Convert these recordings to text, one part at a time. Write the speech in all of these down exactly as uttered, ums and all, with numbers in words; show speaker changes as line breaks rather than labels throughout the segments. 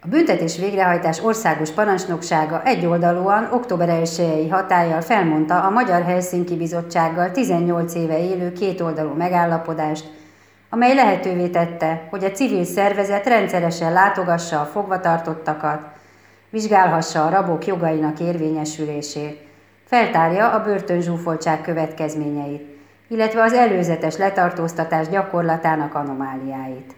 A büntetés végrehajtás országos parancsnoksága egyoldalúan október elsejei hatállyal felmondta a Magyar Helsinki Bizottsággal tizennyolc éve élő kétoldalú megállapodást, amely lehetővé tette, hogy a civil szervezet rendszeresen látogassa a fogvatartottakat, vizsgálhassa a rabok jogainak érvényesülését, feltárja a börtönzsúfoltság következményeit, illetve az előzetes letartóztatás gyakorlatának anomáliáit.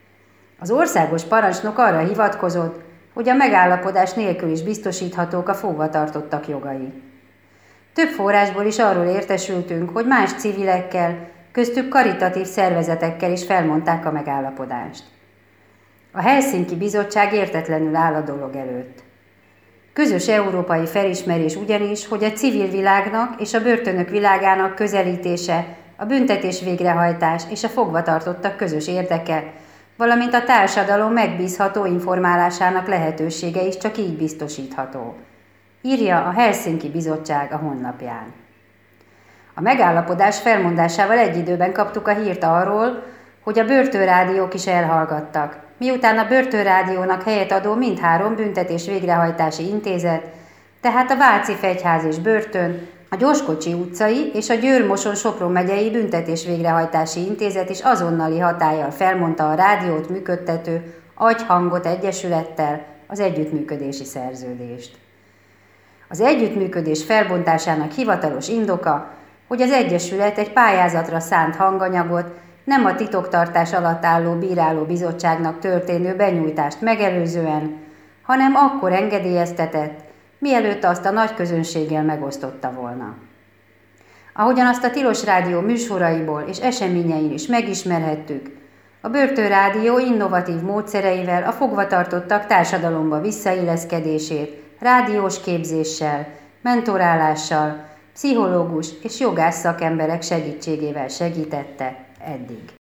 Az országos parancsnok arra hivatkozott, hogy a megállapodás nélkül is biztosíthatók a fogvatartottak jogai. Több forrásból is arról értesültünk, hogy más civilekkel, köztük karitatív szervezetekkel is felmondták a megállapodást. A Helsinki Bizottság értetlenül áll a dolog előtt. Közös európai felismerés ugyanis, hogy a civil világnak és a börtönök világának közelítése, a büntetés végrehajtás és a fogvatartottak közös érdeke, valamint a társadalom megbízható informálásának lehetősége is csak így biztosítható, írja a Helsinki Bizottság a honlapján. A megállapodás felmondásával egy időben kaptuk a hírt arról, hogy a börtönrádiók is elhallgattak, miután a börtönrádiónak helyet adó mindhárom büntetés végrehajtási intézet, tehát a Váci Fegyház és Börtön, a Gyorskocsi utcai és a Győr-Moson-Sopron megyei büntetés végrehajtási intézet is azonnali hatállyal felmondta a rádiót működtető Agy-Hangot Egyesülettel az együttműködési szerződést. Az együttműködés felbontásának hivatalos indoka, hogy az Egyesület egy pályázatra szánt hanganyagot nem a titoktartás alatt álló bírálóbizottságnak történő benyújtást megelőzően, hanem akkor engedélyeztetett, mielőtt azt a nagy közönséggel megosztotta volna. Ahogyan azt a Tilos Rádió műsoraiból és eseményein is megismerhettük, a Börtönrádió innovatív módszereivel a fogvatartottak társadalomba visszailleszkedését rádiós képzéssel, mentorálással, pszichológus és jogász szakemberek segítségével segítette eddig.